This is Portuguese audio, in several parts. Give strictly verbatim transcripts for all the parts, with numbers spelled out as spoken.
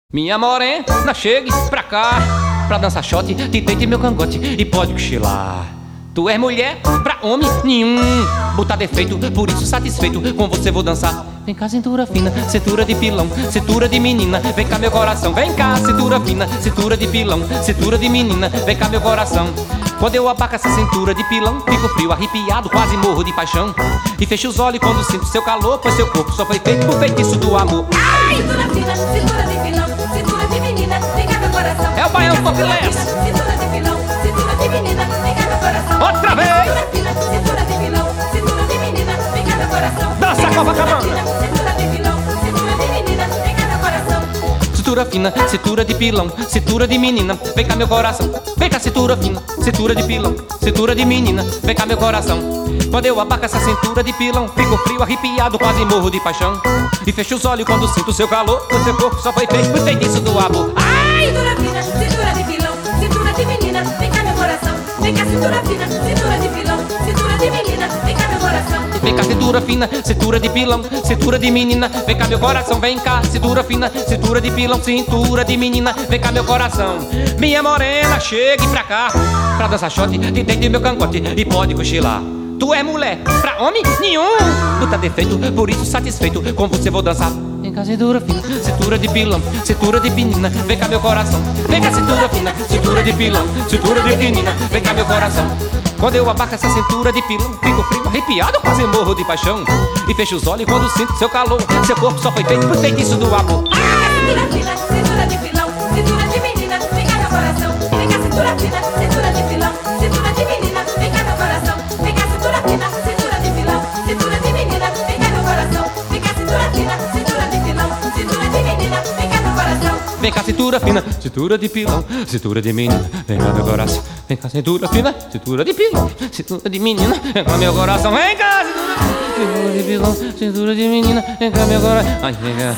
Minha morena, chegue pra cá pra dançar shot, te deite meu cangote e pode cochilar. Tu és mulher pra homem nenhum, botar defeito, por isso satisfeito, com você vou dançar. Vem cá, cintura fina, cintura de pilão, cintura de menina, vem cá meu coração. Vem cá, cintura fina, cintura de pilão, cintura de menina, vem cá meu coração. Quando eu abaco essa cintura de pilão, fico frio, arrepiado, quase morro de paixão. E fecho os olhos quando sinto seu calor, pois seu corpo só foi feito por feitiço do amor. Ai! Cintura fina, cintura de pilão, cintura de menina, vem cá meu coração. É o baião topless. Cintura de pilão, cintura de menina, vem cá meu coração. Outra vez! Cintura fina, cintura de pilão, cintura de menina, vem cá meu coração. Dança Copacabana. Cintura de pilão, cintura de menina, vem cá meu coração. Cintura fina, cintura de pilão, cintura de menina, vem cá meu coração. Vem cá, cintura fina, cintura de pilão, cintura de menina, vem cá meu coração. Quando eu abaco essa cintura de pilão, fico frio, arrepiado, quase morro de paixão. E fecho os olhos quando sinto seu calor, o seu corpo só foi feito por feitiço do amor. Ai! Cintura fina, cintura de pilão, cintura de menina, vem cá meu coração. Vem cá, cintura fina, cintura de pilão, cintura de menina, vem cá meu coração. Vem cá, cintura fina, cintura de pilão, cintura de menina, vem cá meu coração. Vem cá, cintura fina, cintura de pilão, cintura de menina, vem cá meu coração. Minha morena, chegue pra cá pra dançar shot, te deite meu cangote e pode cochilar. Tu é mulher pra homem nenhum, tu tá defeito, por isso satisfeito, com você vou dançar. Vem cá, cintura fina, cintura de pilão, cintura de menina, vem cá meu coração. Vem cá, cintura fina, cintura de pilão, cintura de menina, vem cá meu coração. Quando eu abaco essa cintura de pilão, fico frio, arrepiado, quase morro de paixão. E fecho os olhos quando sinto seu calor, seu corpo só foi feito por feitiço do amor. Cintura fina, cintura de pilão, cintura de menina, vem cá meu coração. Vem cá, cintura fina, cintura de pilão, cintura de menina, vem cá meu coração. Vem cá, cintura fina, cintura de pilão, cintura de menina, vem cá meu coração. Vem cá, cintura fina, cintura de pilão, cintura de menina, vem cá meu coração. Vem cá, cintura fina, cintura de pilão, cintura de menina, vem cá meu coração. Vem cá, cintura fina, cintura de pilão, cintura de menina, vem cá meu coração. Vem cá, cintura de pilão, cintura de menina, vem cá meu coração. Ai, vem cá.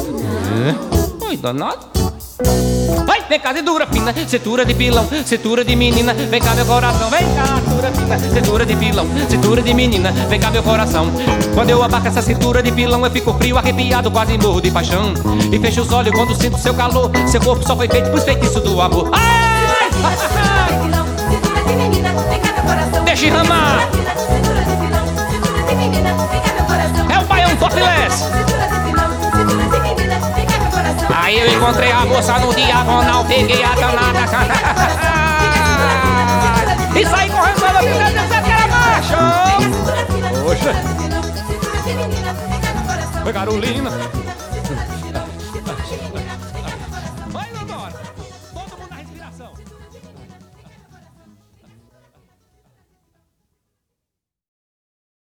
Oi, danado. Vai, vem cá, cintura fina, cintura de pilão, cintura de menina, vem cá meu coração. Vem cá, cintura fina, cintura de pilão, cintura de menina, vem cá meu coração. Quando eu abaco essa cintura de pilão, eu fico frio, arrepiado, quase morro de paixão. E fecho os olhos quando sinto seu calor, seu corpo só foi feito por feitiço do amor. Ai! Cintura de pilão, cintura de menina, vem cá meu coração. Deixa enramar. Cintura de pilão, cintura de menina, vem cá meu coração. É o baião topless. Cintura de pilão, cintura de menina, vem cá meu coração. Aí eu encontrei a moça no diagonal, peguei a danada. E saí correndo pela vida, dizendo que era macho. Cintura fina, Poxa. cintura de pilão, cintura de menina, vem cá meu coração. Oi, Carolina.